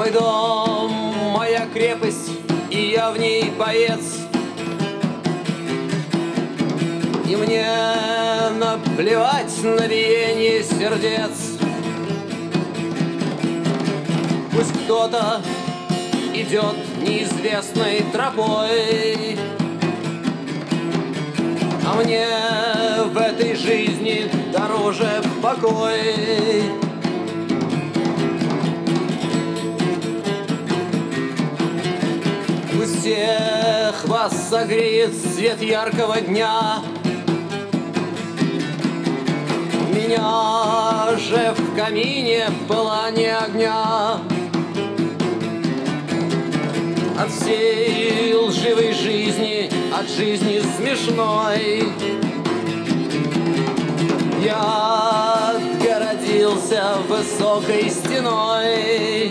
Мой дом, моя крепость, и я в ней боец. И мне наплевать на биение сердец. Пусть кто-то идет неизвестной тропой, а мне в этой жизни дороже покой. Пусть всех вас согреет свет яркого дня. Меня же в камине пылание огня. От всей лживой жизни, от жизни смешной я отгородился высокой стеной.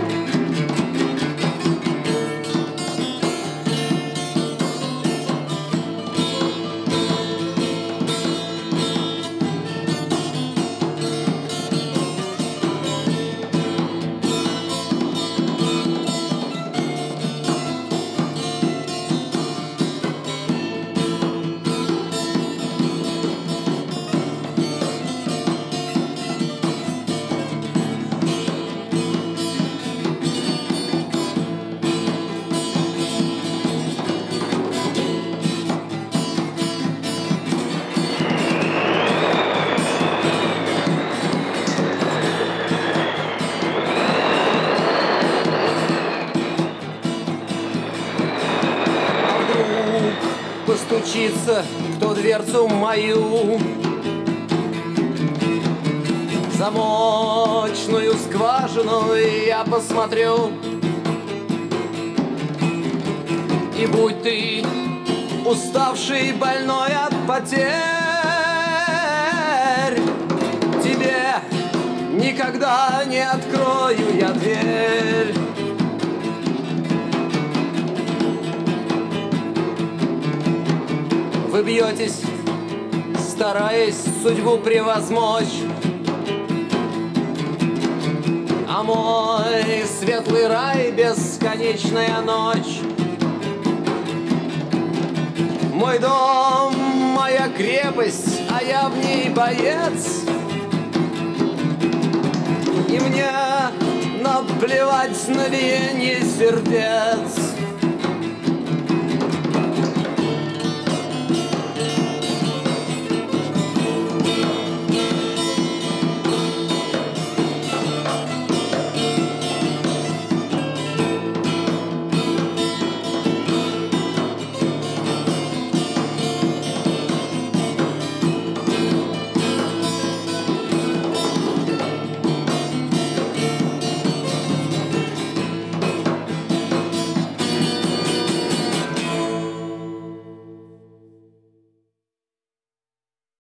Постучится кто дверцу мою, замочную скважину я посмотрю. И будь ты уставший, больной от потерь, тебе никогда не открою я дверь. Вы бьетесь, стараясь судьбу превозмочь, а мой светлый рай — бесконечная ночь. Мой дом, моя крепость, а я в ней боец. И мне наплевать на биение сердец.